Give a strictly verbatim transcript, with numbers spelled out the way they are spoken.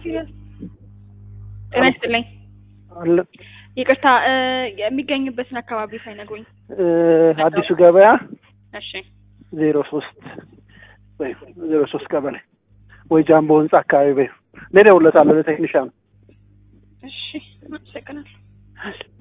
ጤና ይስጥልኝ አለ ይቅርታ የሚገኝበትን አካባቢ ሳይነግሩኝ አዲሱ ገበያ እሺ ዜሮ ሶስት ወይ ዜሮ ሶስት ቀበሌ ወይ ጃምቦ ህንጻ አካባቢ በይ ለደውለታለሁ ለቴክኒሻን እሺ መሰከናል